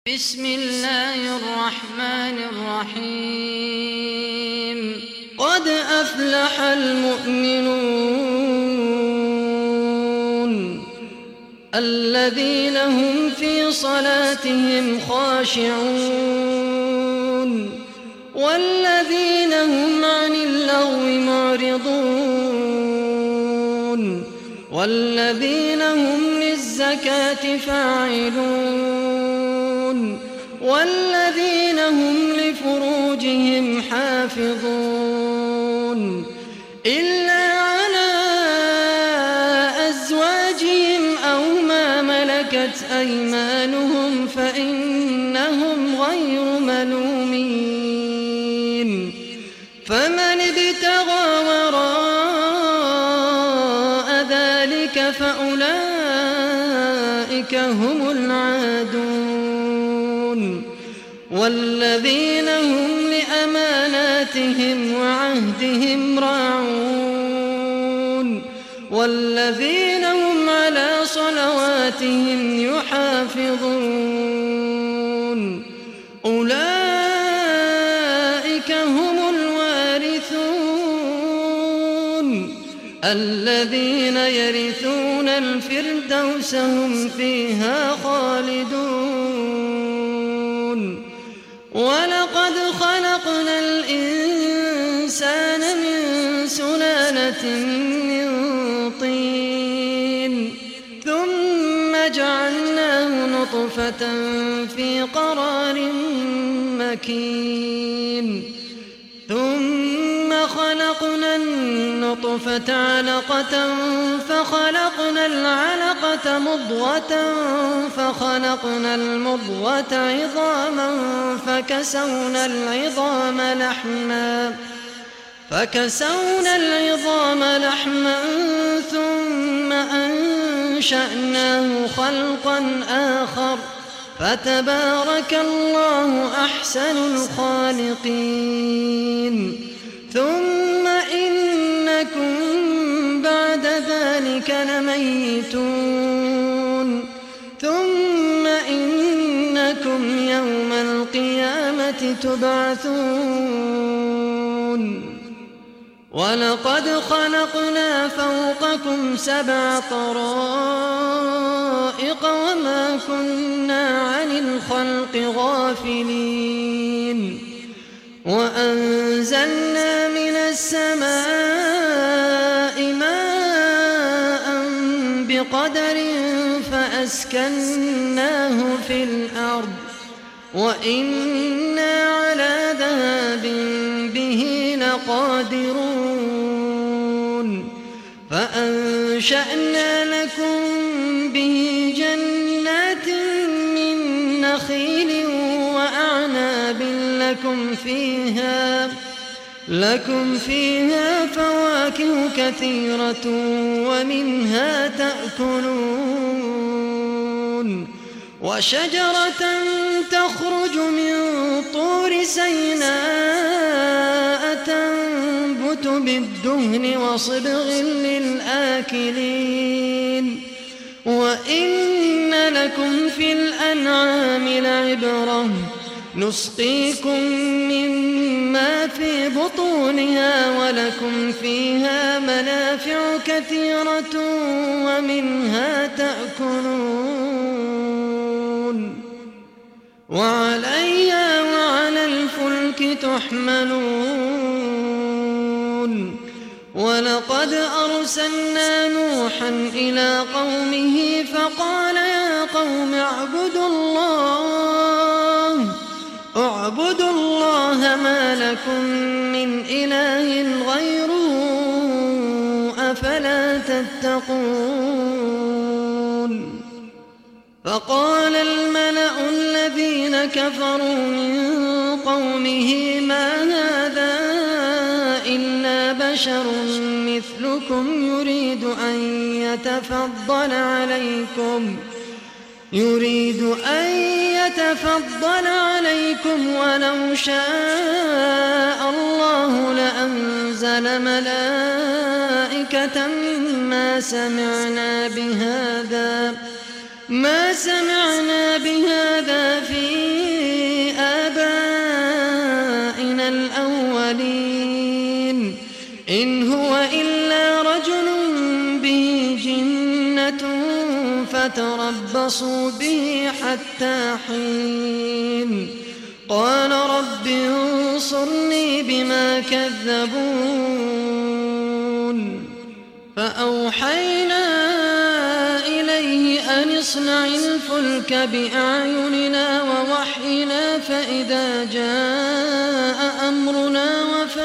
بسم الله الرحمن الرحيم قد أفلح المؤمنون الذين هم في صلاتهم خاشعون والذين هم عن اللغو معرضون والذين هم للزكاة فاعلون والذين هم لفروجهم حافظون إلا على أزواجهم أو ما ملكت أيمانهم فإنهم غير ملومين فمن ابتغى وراء ذلك فأولئك هم العادون والذين هم لأماناتهم وعهدهم راعون والذين هم على صلواتهم يحافظون أولئك هم الوارثون الذين يرثون الفردوس هم فيها خالدون ولقد خلقنا الإنسان من سلالة من طين ثم جعلناه نطفة في قرار مكين ثم خلقنا النطفة علقة فخلقنا العلقة مضغة فخلقنا المضغة عظاما فكسونا العظام لحما ثم أنشأناه خلقا آخر فتبارك الله أحسن الخالقين ثم إنكم بعد ذلك لميتون ثم إنكم يوم القيامة تبعثون ولقد خلقنا فوقكم 7 طرائق وما كنا عن الخلق غافلين وأنزلنا من السماء ماء بقدر فأسكناه في الأرض وإنا على ذهاب به لقادرون فأنشأنا لكم به جنات من نخيل وأعناب لكم فيها فواكه كثيرة ومنها تأكلون وشجرة تخرج من طور سيناء تنبت بالدهن وصبغ للآكلين وإن لكم في الأنعام لعبرة نسقيكم مما في بطونها ولكم فيها منافع كثيرة ومنها تأكلون وعليها وعلى الفلك تحملون ولقد أرسلنا نوحا إلى قومه فقال يا قوم اعبدوا الله ما لكم من إله غيره أفلا تتقون فقال الملأ الذين كفروا من قومه ما هذا إلا بشر مثلكم يريد أن يتفضل عليكم ولو شاء الله لأنزل ملائكة ما سمعنا بهذا في إن هو إلا رجل به جنة فتربصوا به حتى حين قال رب انصرني بما كذبون فأوحينا إليه أن اصنع الفلك بأعيننا ووحينا فإذا جاء أمرنا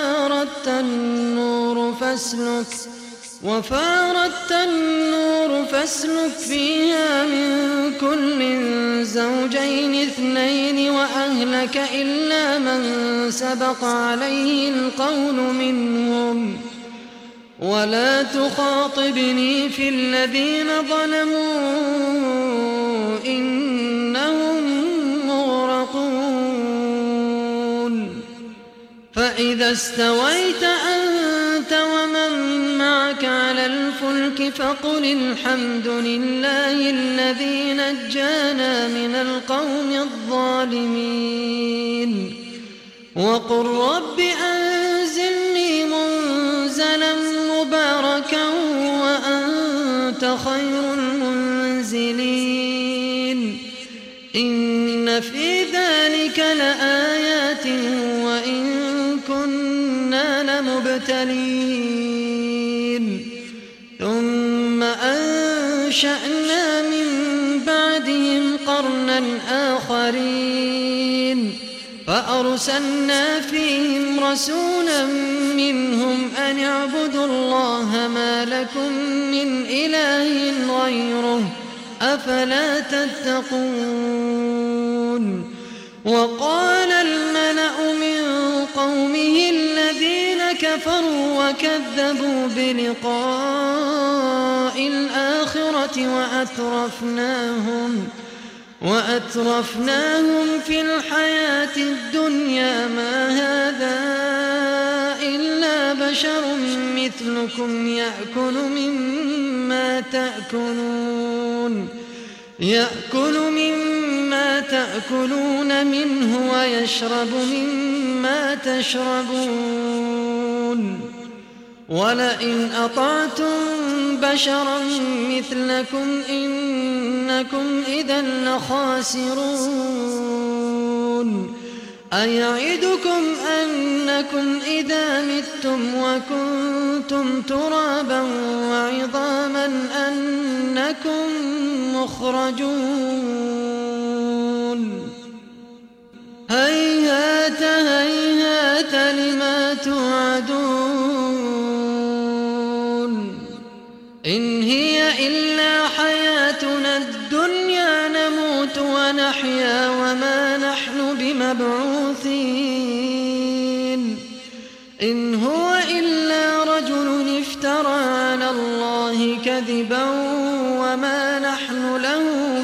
وفارت النور فاسلك فيها من كل زوجين اثنين وأهلك إلا من سبق عليه القول منهم ولا تخاطبني في الذين ظلموا إنهم مغرقون فإذا استويت أنت ومن معك على الفلك فقل الحمد لله الذي نجانا من القوم الظالمين وقل رب أنزلني منزلا مباركا وأنت خير المنزلين إن في ذلك لآيات وإن كنا لمبتلين ثم أنشأنا من بعدهم قرنا آخرين فأرسلنا فيهم رسولا منهم أن اعبدوا الله ما لكم من إله غيره أفلا تتقون وقال الملأ من قومه الذين كفروا وكذبوا بلقاء الآخرة وأترفناهم في الحياة الدنيا ما هذا إلا بشر مثلكم يأكل مما تأكلون منه ويشرب مما تشربون ولئن أطعتم بشرا مثلكم إنكم إذا لخاسرون أيعدكم أنكم إذا متم وكنتم ترابا وعظاما أنكم مخرجون هيهات هيهات لما توعدون إن هي إلا حياتنا الدنيا نموت ونحيا وما نحن بمبعوثين إن هو إلا رجل افترى على الله كذبا وما نحن له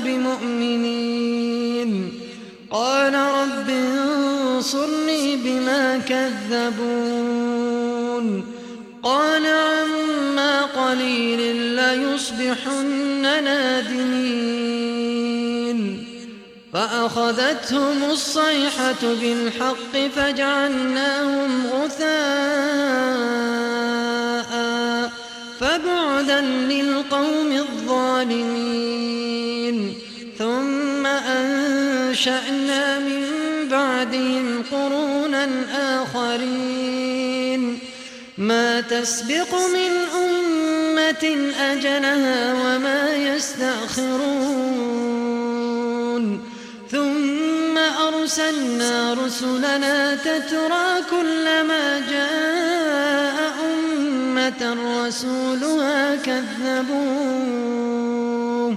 بمؤمنين قال رب انصرني بما كذبون قال عما قليل ليصبحن نادمين فأخذتهم الصيحة بالحق فجعلناهم غثاء فبعدا للقوم الظالمين ثم أنشأنا من بعدهم قرونا آخرين ما تسبق من أمة أجلها وما يستأخرون ثم أرسلنا رسلنا تترى كلما جاء أمة رسولها كذبوه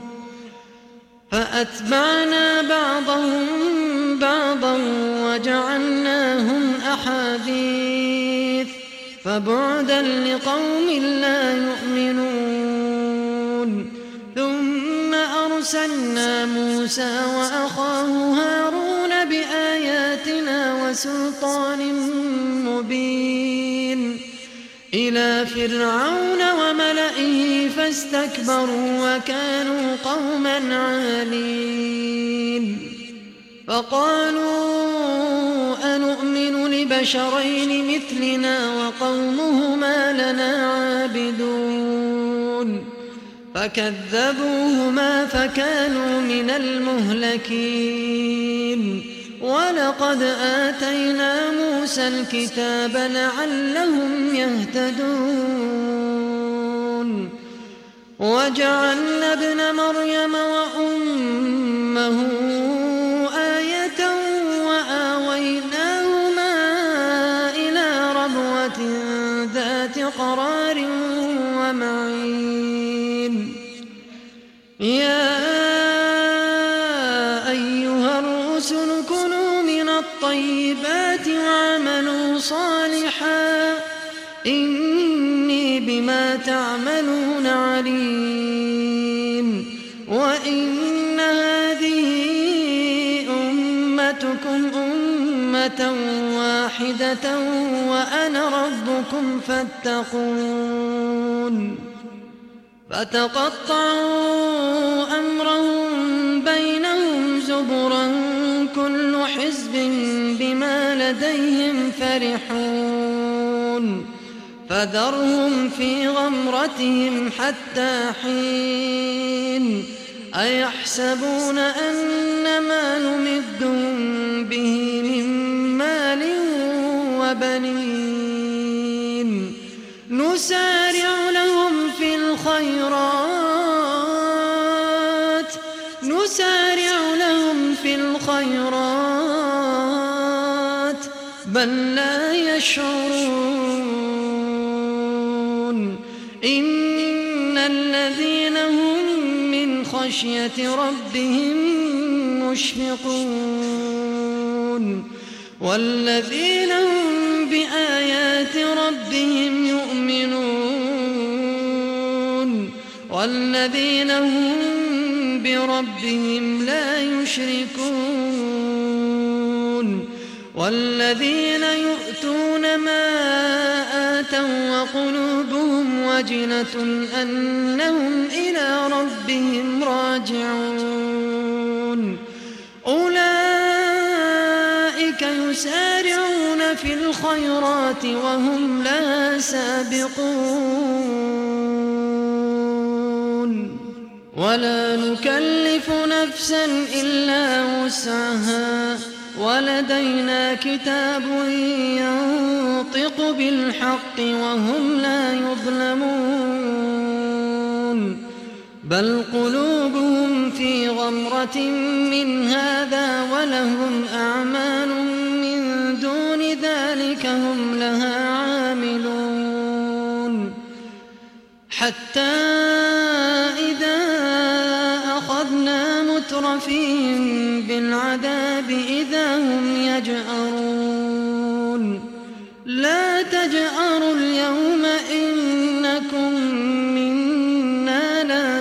فأتبعنا بعضهم بعضا وجعلناهم أحاديث فبعدا لقوم لا يؤمنون ثم أرسلنا موسى وأخاه هارون بآياتنا وسلطان مبين إلى فرعون وملئه فاستكبروا وكانوا قوما عالين فقالوا أنؤمن بشرين مثلنا وقومهما لنا عابدون فكذبوهما فكانوا من المهلكين ولقد آتينا موسى الكتاب لعلهم يهتدون وجعلنا ابن مريم وأمه آية وآويناهما إلى ربوة ذات قرار ومعين يا أيها الرسل كلوا من الطيبات واعملوا صالحا إني بما تعملون عليم وإن هذه أمتكم أمة واحدة وأنا ربكم فاتقون فتقطعوا أمرهم بينهم زبرا كل حزب بما لديهم فرحون فذرهم في غمرتهم حتى حين أيحسبون أن ما نمدهم به من مال وبنين نسارع لهم في الخيرات بل لا يشعرون إن الذين هم من خشية ربهم مشفقون والذين هم بآيات ربهم يؤمنون والذين هم بربهم لا يشركون والذين يؤتون ما آتوا وقلوبهم وجلة أنهم إلى ربهم راجعون أولئك يسارعون في الخيرات وهم لها سابقون ولا نكلف نفسا إلا وسعها ولدينا كتاب ينطق بالحق وهم لا يظلمون بل قلوبهم في غمرة من هذا ولهم أعمال من دون ذلك هم لها عاملون حتى إذا أخذنا مترفيهم بالعذاب إذا هم يجأرون لا تجأروا اليوم إنكم منا لا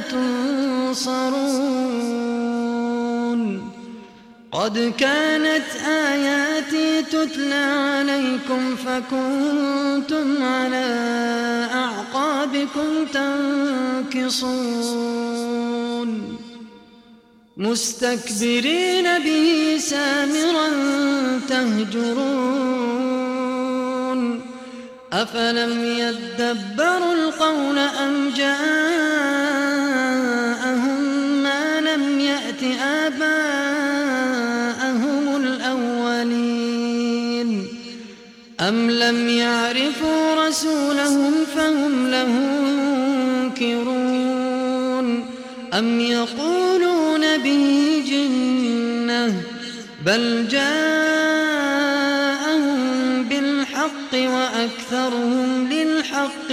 تنصرون قد كانت آياتي تتلى عليكم فكنتم على أعقابكم تنكصون مستكبرين به سامرا تهجرون أفلم يدبروا القول أم جاءهم ما لم يأت آباءهم الأولين أم لم يعرفوا رسولهم فهم له منكرون أم يقولون به جنة بل جاءهم بالحق وأكثرهم للحق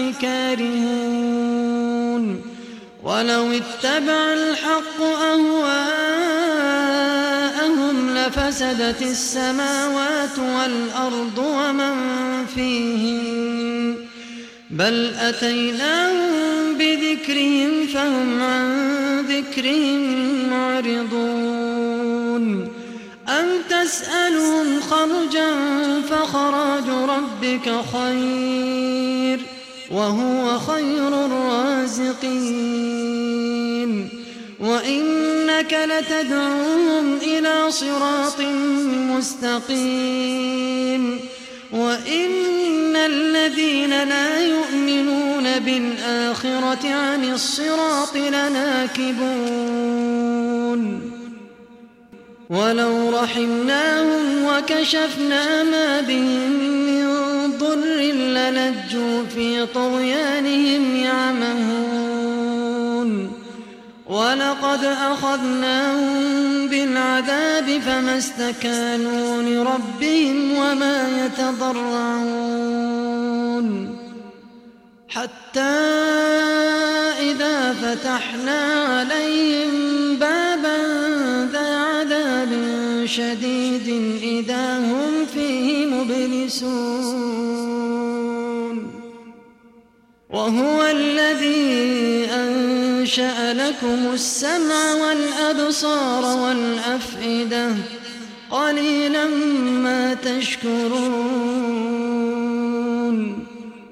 كارهون ولو اتبع الحق أهواءهم لفسدت السماوات والأرض ومن فيهن بل أتيناهم بذكرهم فهم عن ذكرهم معرضون أم تسألهم خرجا فخراج ربك خير وهو خير الرازقين وإنك لتدعوهم إلى صراط مستقيم الذين لا يؤمنون بالآخرة عن الصراط لناكبون ولو رحمناهم وكشفنا ما بهم من ضر للجوا في طغيانهم يعمهون ولقد أخذناهم بالعذاب فما استكانوا لربهم وما يتضرعون حتى إذا فتحنا عليهم بابا ذا عذاب شديد إذا هم فيه مبلسون وهو الذي أنشأ لكم السمع والأبصار والأفئدة قليلا ما تشكرون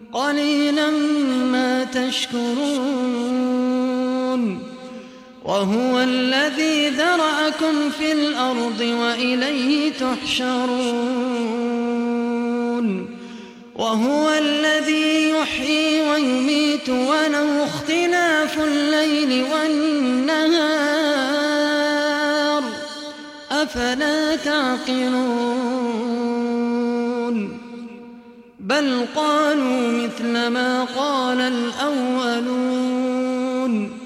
وهو الذي ذرأكم في الأرض وإليه تحشرون وهو الذي يحيي ويميت وله اختلاف الليل والنهار أفلا تعقلون بل قالوا مثل ما قال الأولون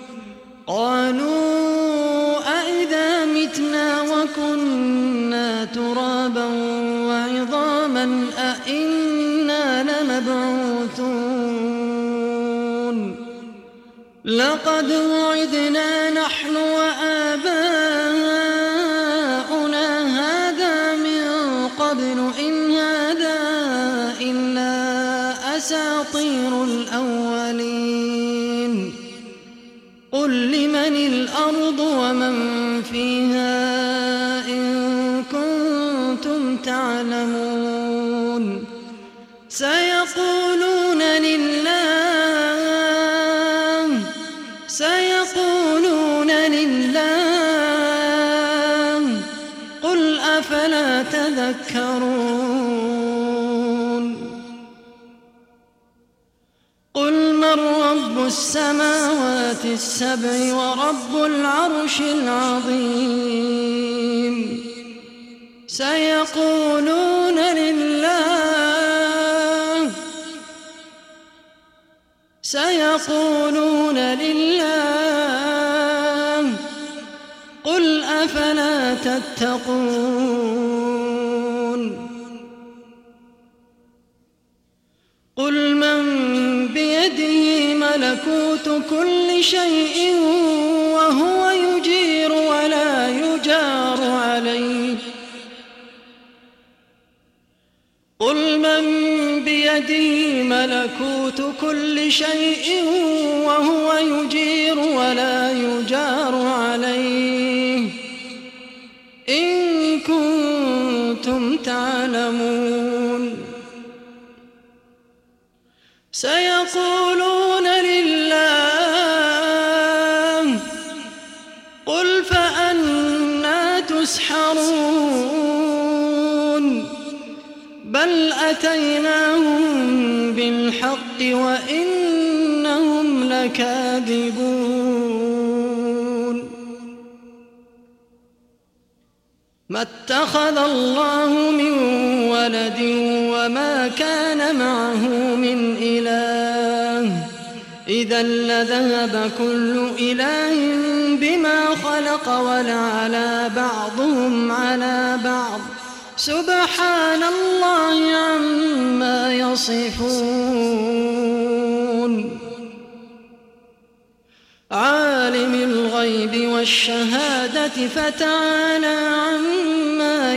قالوا أئذا متنا وكنا ترابا وعظاما أئنا لمبعوثون لقد وعدنا نحن وآباؤنا هذا من قبل إن هذا إلا أساطير الأولين قل لمن الأرض ومن فيها إن كنتم تعلمون سيقولون لله قل أفلا تذكرون قل من رب السماوات السبع ورب العرش العظيم سيقولون لله قل أفلا تتقون قل من بيده ملكوت كل شيء وهو يجير ولا يجار عليه قل من بيده ملكوت كل شيء وهو يجير ولا يجار عليه إن كنتم تعلمون سيقولون لله قل فأنى تسحرون بل أتيناهم بالحق وإنهم لكاذبون ما اتخذ الله من ولد وما كان معه من إله إذا لذهب كل إله بما خلق ولعلى بعضهم على بعض سبحان الله عما يصفون عالم الغيب والشهادة فتعالى عما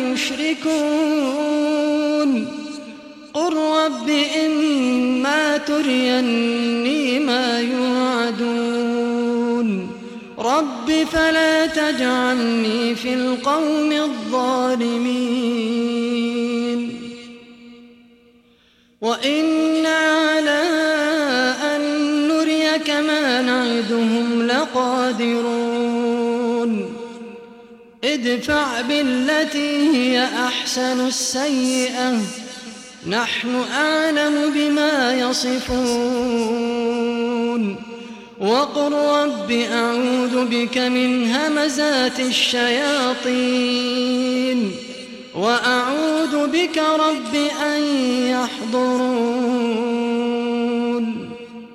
يشركون قل رب إما تريني ما يوعدون رب فلا تجعلني في القوم الظالمين وإنا على أن نريك ما نعدهم لقادرون ادفع بالتي هي أحسن السيئة نحن أعلم بما يصفون وقل رب أعوذ بك من همزات الشياطين وأعوذ بك رب أن يحضرون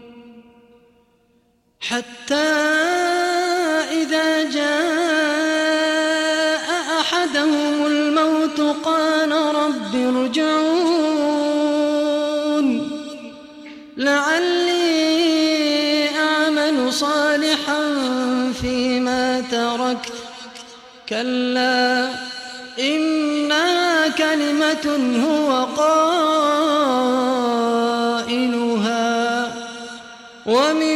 حتى إذا جاء أحدهم الموت قال رب ارجعون لعلي أعمل صالحا فيما تركت كلا إنها كلمة هو قائلها ومن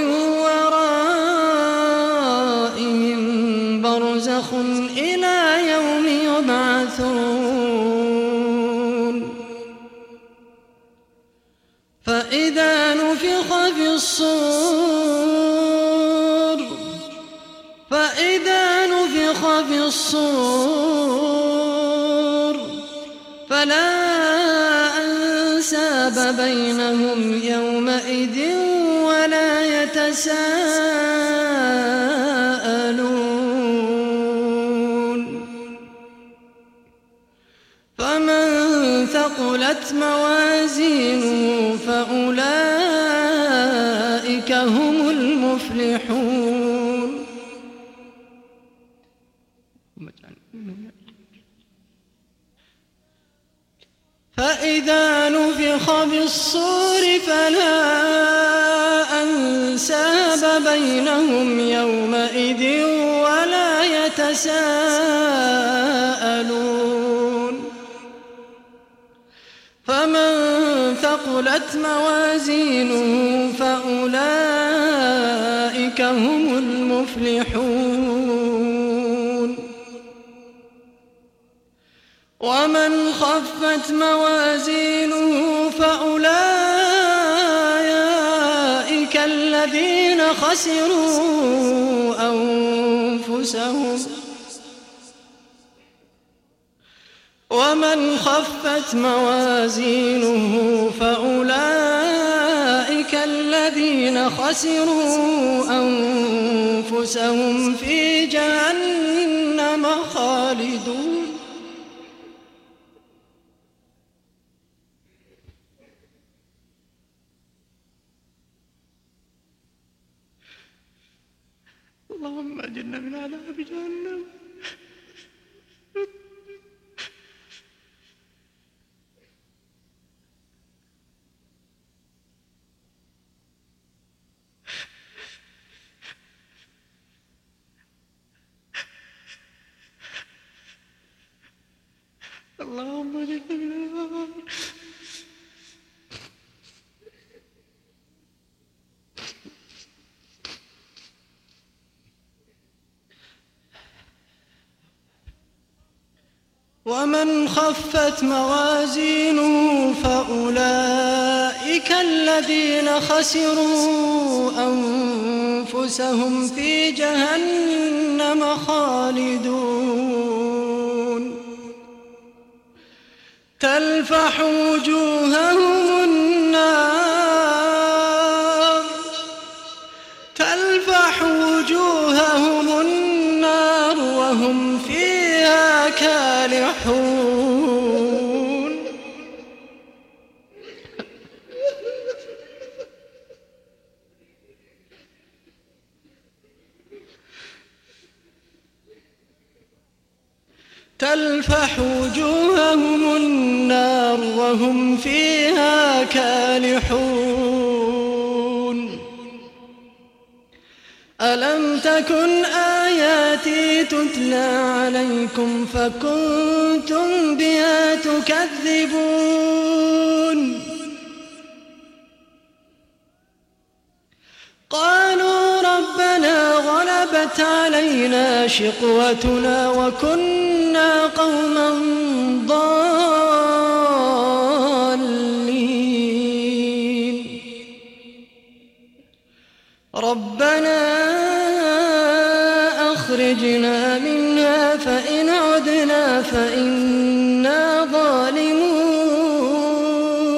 ورائهم برزخ إلى يوم يبعثون فإذا نفخ في الصور فلا أنساب بينهم يومئذ ولا يتساءلون فمن ثقلت موازينه فأولئك هم المفلحون فإذا نفخ في الصور فلا أنساب بينهم يومئذ ولا يتساءلون فمن ثقلت موازينه فأولئك هم المفلحون ومن خفت موازينه فأولئك الذين خسروا أنفسهم في جهنم خالدون اللهم أجرنا من عذاب جهنم. اللهم أجرنا من النار. ومن خفت موازينه فأولئك الذين خسروا أنفسهم في جهنم خالدون تلفح وجوههم النار وهم فيها كالحون تلفح وجوههم النار وهم فيها كالحون ألم تكن آياتي تتلى عليكم فكنتم بها تكذبون قالوا ربنا غلبت علينا شقوتنا وكنا قوما ضالين ربنا أخرجنا منها فإن عدنا فإنا ظالمون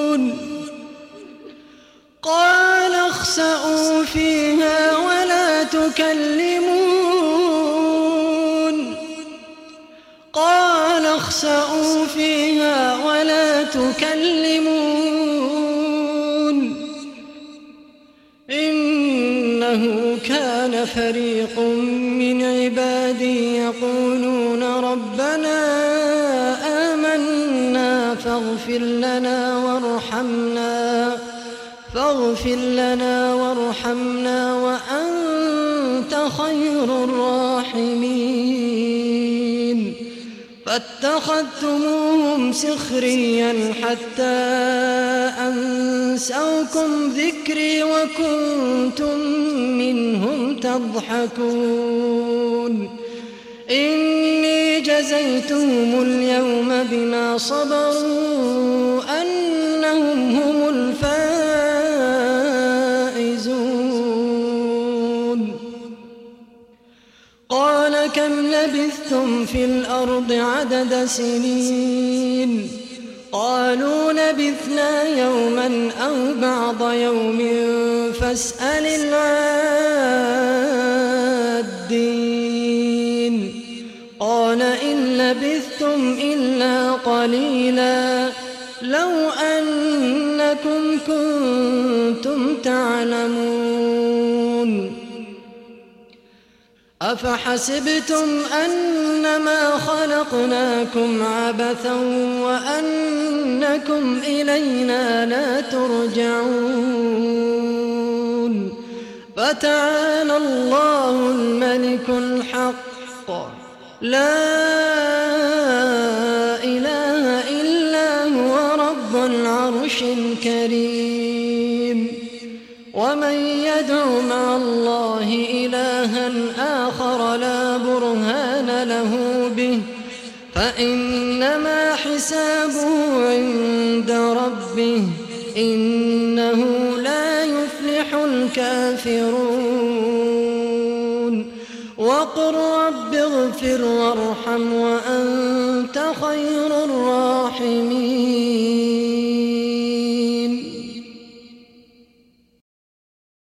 فاسعوا فيها ولا تكلمون إنه كان فريق من عبادي يقولون ربنا آمنا فاغفر لنا وارحمنا وأنت خير الراحمين فاتخذتموهم سخريا حتى أنسوكم ذكري وكنتم منهم تضحكون إني جزيتهم اليوم بما صبروا أنهم هم الفائزون قال كم لبثتم في الأرض عدد سنين قالوا لبثنا يوما أو بعض يوم فاسأل العادين قال إن لبثتم إلا قليلا لو أنكم كنتم تعلمون أفحسبتم أنما خلقناكم عبثا وأنكم إلينا لا ترجعون فتعالى الله الملك الحق لا إله إلا هو رب العرش الكريم ومن يدع مع الله إلها آخر لا برهان له به فإنما حسابه عند ربه إنه لا يفلح الكافرون وقل رب اغفر وارحم وأنت خير